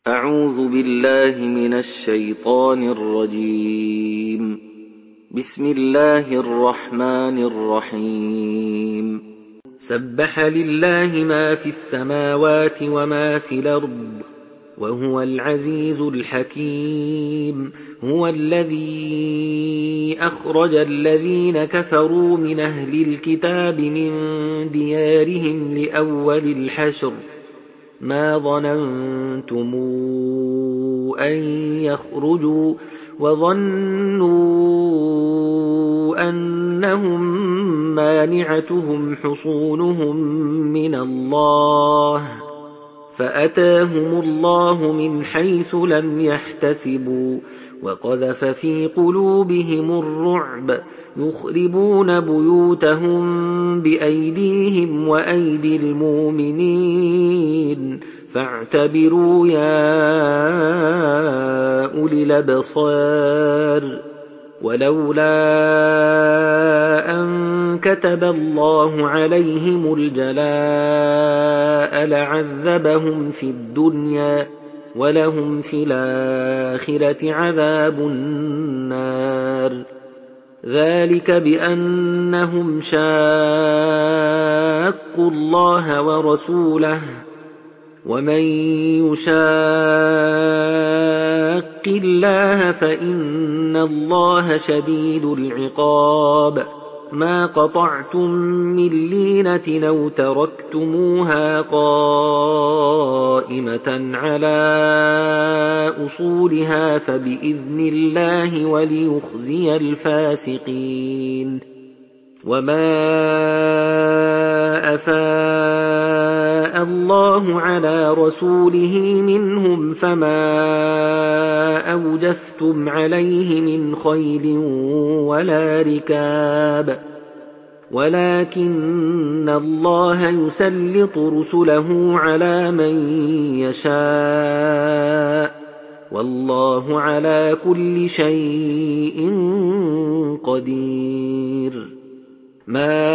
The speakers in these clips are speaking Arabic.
أعوذ بالله من الشيطان الرجيم. بسم الله الرحمن الرحيم. سبح لله ما في السماوات وما في الأرض وهو العزيز الحكيم. هو الذي أخرج الذين كفروا من أهل الكتاب من ديارهم لأول الحشر ما ظننتم أن يخرجوا وظنوا أنهم مانعتهم حصونهم من الله فأتاهم الله من حيث لم يحتسبوا وقذف في قلوبهم الرعب يخربون بيوتهم بأيديهم وأيدي المؤمنين فاعتبروا يا أولي الأبصار. ولولا أن كتب الله عليهم الجلاء لعذبهم في الدنيا ولهم في الآخرة عذاب النار. ذلك بأنهم شاقوا الله ورسوله ومن يشاق الله فإن الله شديد العقاب. ما قطعتم من لينة أو تركتموها قائمة على أصولها فبإذن الله وليخزي الفاسقين. وما أفاء الله على رسوله منهم فما أوجفتم عليه من خيل ولا ركاب ولكن الله يسلط رسله على من يشاء والله على كل شيء قدير. ما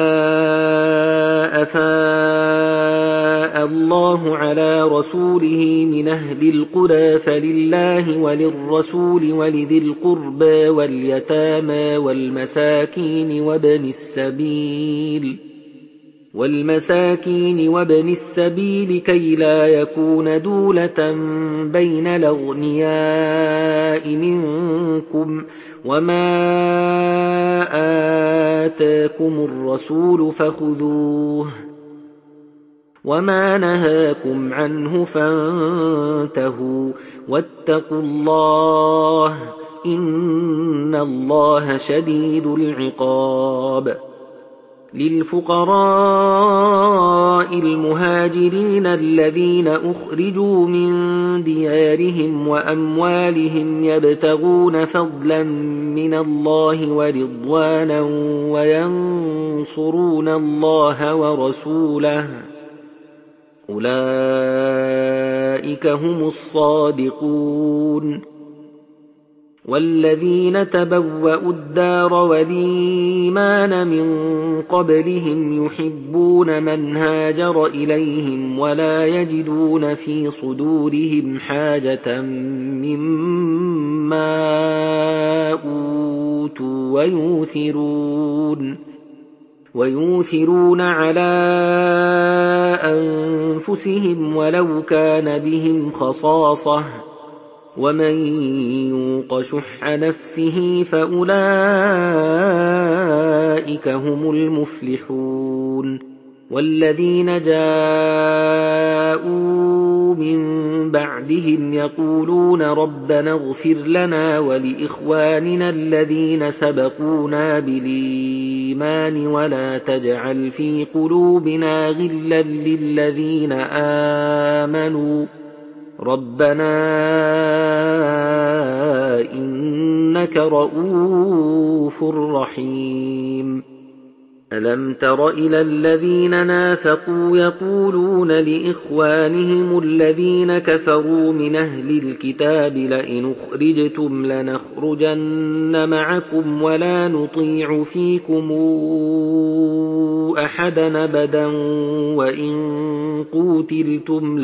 أفاء الله على رسوله من أهل القرى فلله وللرسول ولذي القربى واليتامى والمساكين وابن السبيل كي لا يكون دولة بين الأغنياء منكم وما آتاكم الرسول فخذوه وما نهاكم عنه فانتهوا واتقوا الله إن الله شديد العقاب. للفقراء المهاجرين الذين أخرجوا من ديارهم وأموالهم يبتغون فضلا من الله ورضوانا وينصرون الله ورسوله أولئك هم الصادقون. والذين تبوأوا الدار والإيمان من قبلهم يحبون من هاجر إليهم ولا يجدون في صدورهم حاجة مما أوتوا ويؤثرون على أنفسهم ولو كان بهم خصاصة ومن يوق شح نفسه فأولئك هم المفلحون. والذين جاءوا من بعدهم يقولون ربنا اغفر لنا ولإخواننا الذين سبقونا بالإيمان ولا تجعل في قلوبنا غلا للذين آمنوا ربنا إنك رؤوف رحيم. ألم تر إلى الذين نافقوا يقولون لإخوانهم الذين كفروا من أهل الكتاب لئن أخرجتم لنخرجن معكم ولا نطيع فيكم تنصروا أحدا أبدا وإن قوتلتم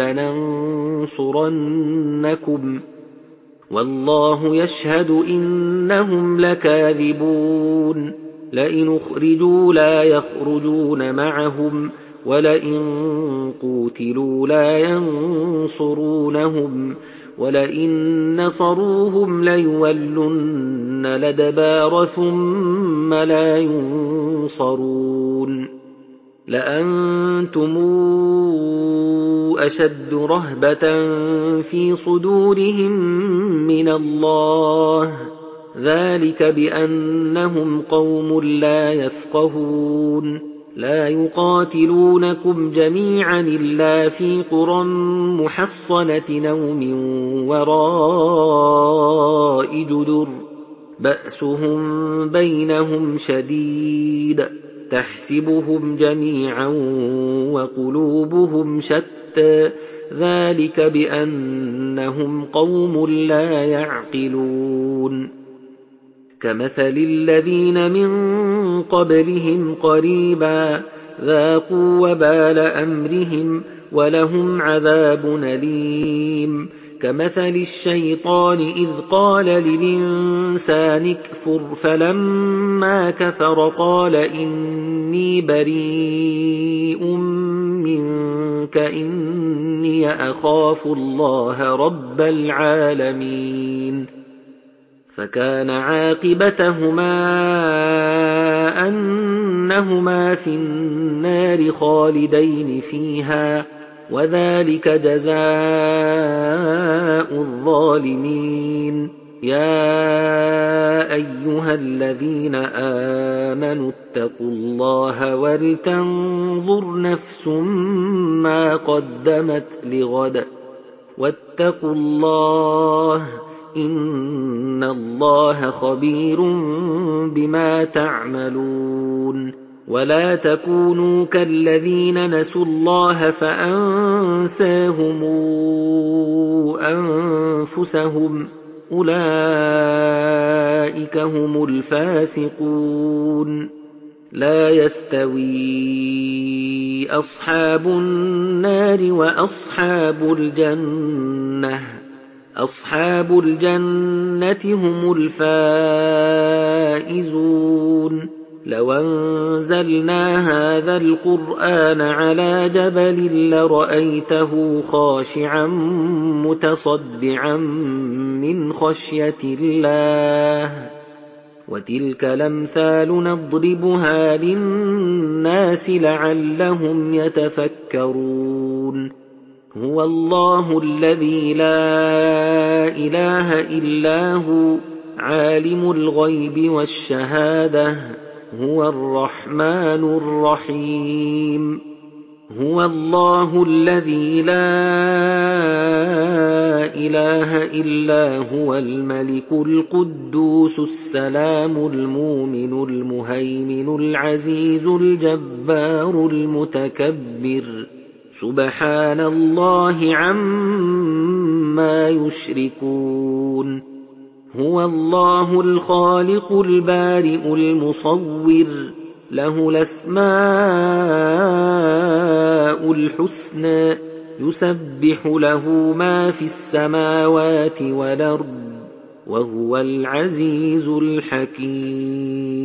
لننصرنكم والله يشهد إنهم لكاذبون لئن أخرجوا لا يخرجون معهم ولئن قوتلوا لا ينصرونهم ولئن نصروهم ليولن الأدبار ثم لا ينصرون لأنتم أشد رهبة في صدورهم من الله ذلك بأنهم قوم لا يفقهون لا يقاتلونكم جميعا إلا في قرى محصنة أو من وراء جدر بأسهم بينهم شديد تحسبهم جميعا وقلوبهم شتى ذلك بأنهم قوم لا يعقلون كمثل الذين من قبلهم قريبا ذاقوا وبال أمرهم ولهم عذاب أليم كمثل الشيطان إذ قال للإنسان اكفر فلما كفر قال إني بريء منك إني أخاف الله رب العالمين فكان عاقبتهما أنهما في النار خالدين فيها وذلك جزاء الظالمين يا أيها الذين آمنوا اتقوا الله ولتنظر نفس ما قدمت لغد واتقوا الله إن الله خبير بما تعملون ولا تكونوا كالذين نسوا الله فأنساهم أنفسهم أولئك هم الفاسقون لا يستوي أصحاب النار وأصحاب الجنة أصحاب الجنة هم الفائزون لو أنزلنا هذا القرآن على جبل لرأيته خاشعا متصدعا من خشية الله وتلك الأمثال نضربها للناس لعلهم يتفكرون هو الله الذي لا إله إلا هو عالم الغيب والشهادة هو الرحمن الرحيم هو الله الذي لا إله إلا هو الملك القدوس السلام المؤمن المهيمن العزيز الجبار المتكبر سبحان الله عما يشركون هو الله الخالق البارئ المصور له الأسماء الحسنى يسبح له ما في السماوات والأرض وهو العزيز الحكيم